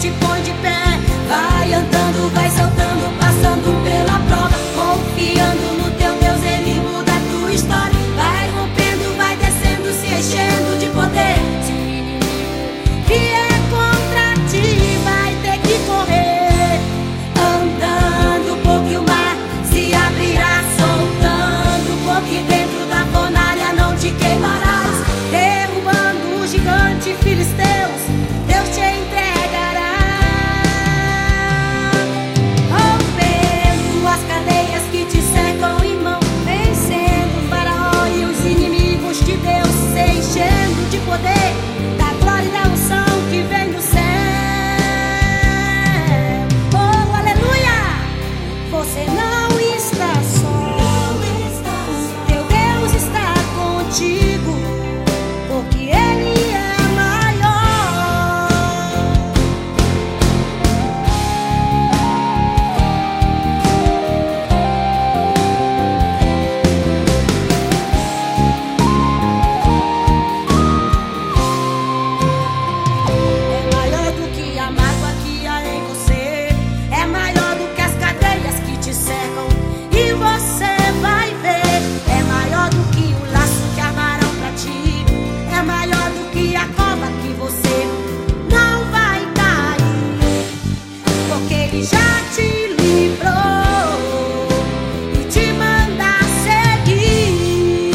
te põe de pé. Vai andando, vai saltando, passando pela prova, confiando no teu Deus, Ele muda a tua história. Vai rompendo, vai descendo, se enchendo de poder. Se o inimigo vier contra ti, vai ter que correr. Andando, porque o mar se abrirá, soltando, porque dentro da fornalha não te queimarás. Derrubando o gigante filisteus, Deus te entregará. Rompendo as cadeias que te cercam, irmão, vencendo o faraó e os inimigos de Deus, se enchendo de poder, da glória e da unção que vem do céu. Oh, aleluia! Você não está só, o teu Deus está contigo, porque Ele é maior. É maior do que a mágoa que há em você, é maior do que as cadeias que te cercam, e você vai ver. É maior do que o laço que armaram pra ti, é maior do que a cova que você não vai cair, porque Ele já te livrou e te manda seguir.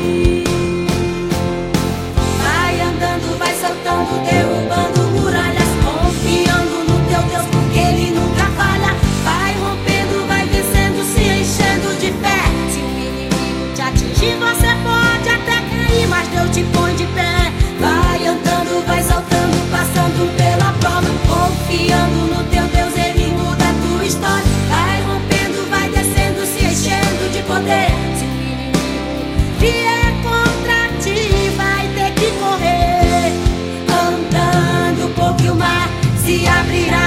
Vai andando, vai saltando, derrubando muralhas, confiando no teu Deus, porque Ele nunca falha. Vai rompendo, vai vencendo, se enchendo de fé. Se o inimigo te atingir, você pode até cair, mas Deus te põe de pé. Vai andando, vai saltando, passando pela prova, confiando no teu Deus, Ele muda a tua história. Vai rompendo, vai descendo, se enchendo de poder. Se o inimigo vier contra ti, vai ter que correr. Andando, porque o mar se abrirá,